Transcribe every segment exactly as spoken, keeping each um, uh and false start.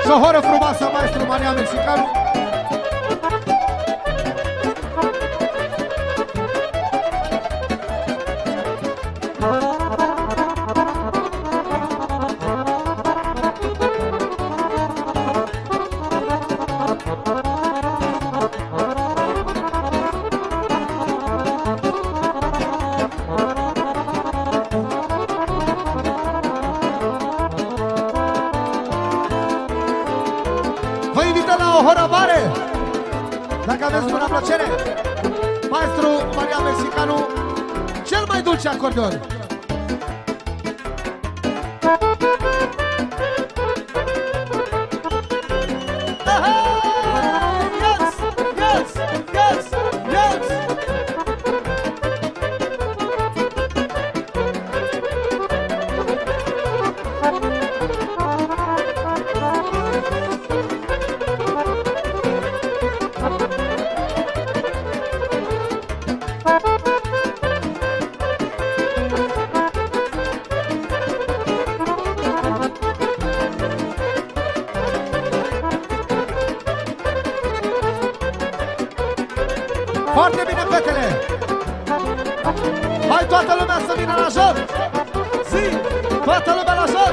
Și o horă frumoasă, maestru Maria Mexicanu. Vă invită la o horă mare, dacă aveți bună plăcere, maestru Maria Mexicanu, cel mai dulce acordeon. Foarte bine, fetele! Hai toată lumea să vină la joc! Zi! Toată lumea la joc!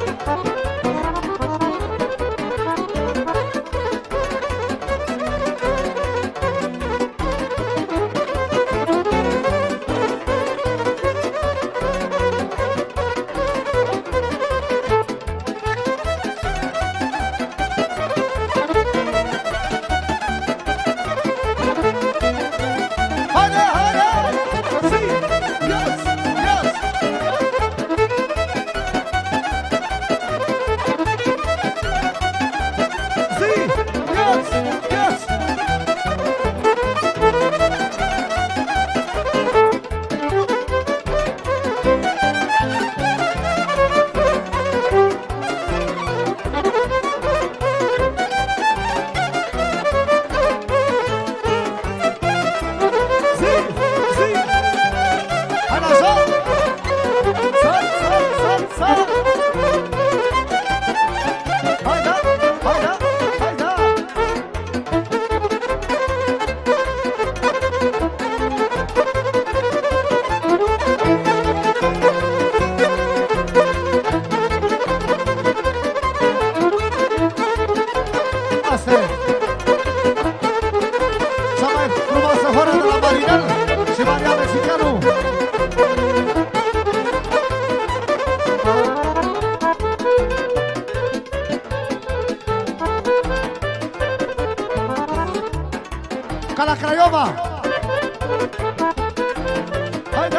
Ca la Craiova! Haide!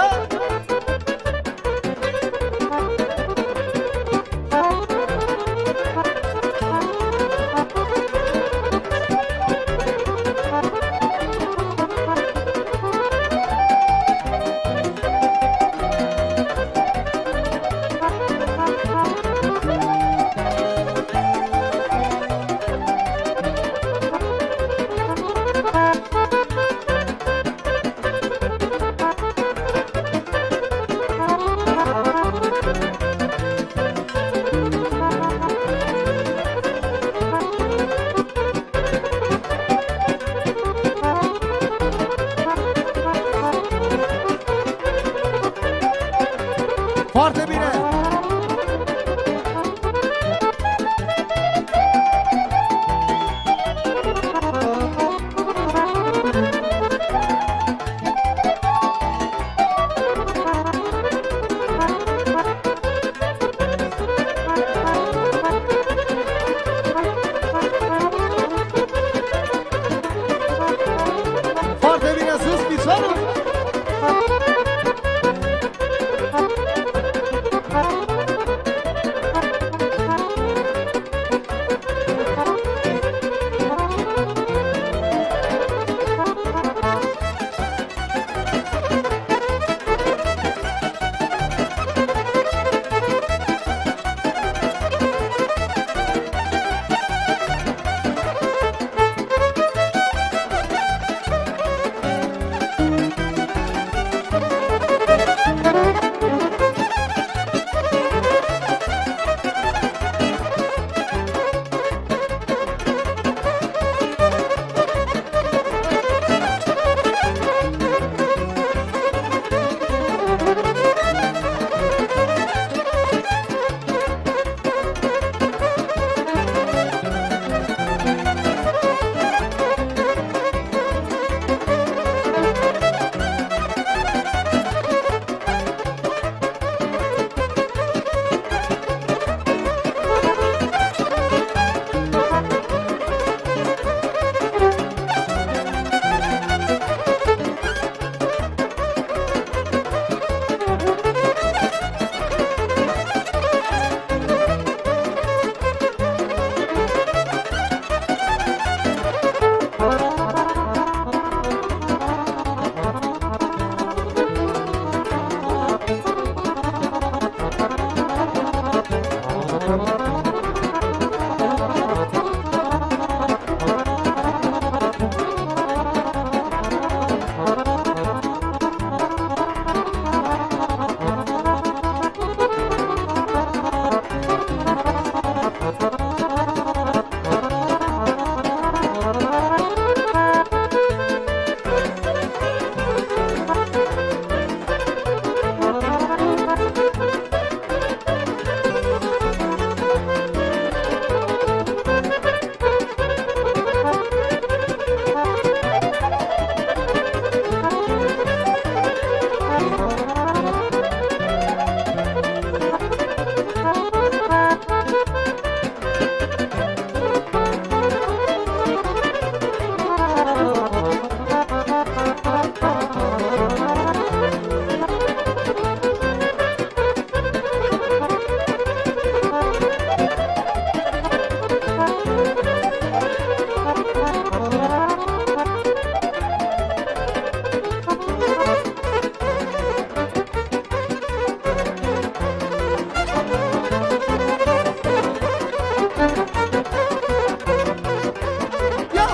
Foarte bine! Foarte bine, sus piciorul!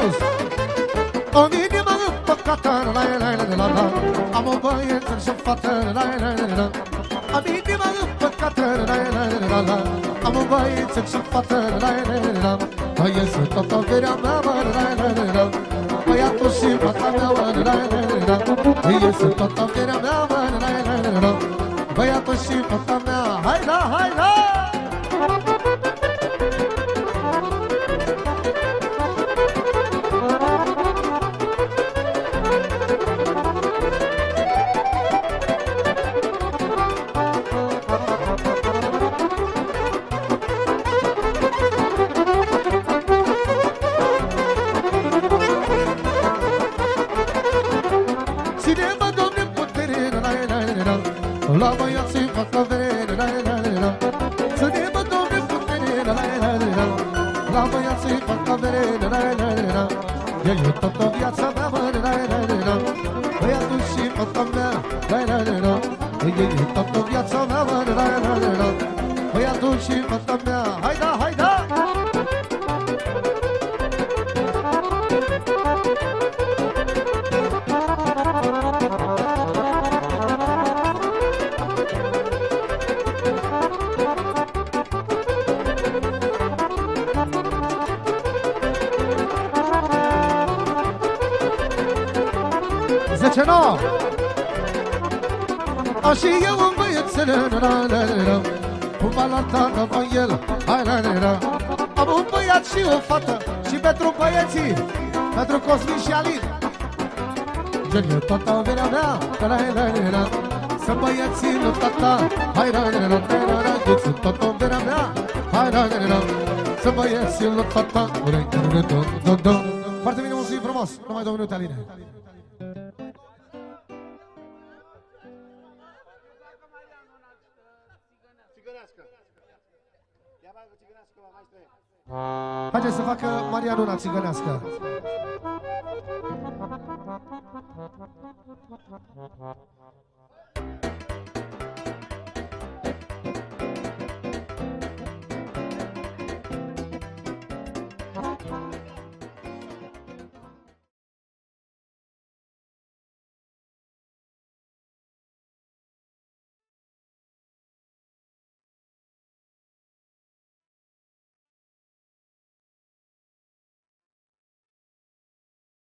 sus. O inimă împăcată, la la la la la. Am o băieță și o fată, la la la la. Am inima împăcată, la la la la la. Am o băieță și o fată, la la la la. Mai este tot averea mea, la la la la. Băiatul și fata mea, la la la la. Mai este tot averea mea, la la la la. Băiatul și fata mea, hai da, hai da. Ține-mă, Doamne, putere, la la la la. La băiații fac avere, la la la la. Ține-mă, Doamne, putere, la la la la. La băiații fac avere, la la la la. El e toată viața mea, mă, la la la la. Băiatul și fata mea, la la la la. El e toată viața mea, mă, la la la la. Băiatul și fata mea, hai da, hai da. zece nouă. Așa eu un băiețel, la la la la. Cu balantană pe el, hai la la la. Am un băiat și o fată. Și pentru băieții, pentru Cosmin și Alin. Gen e toată averea mea, la la la la la. Să băieții lui tata, hai la la la la la. Deci toată averea mea, hai la la la. Să băieții lui tata, foarte bine, mulțumim frumos. Numai două minute, Aline. Haideți să facă Marian una țigănească.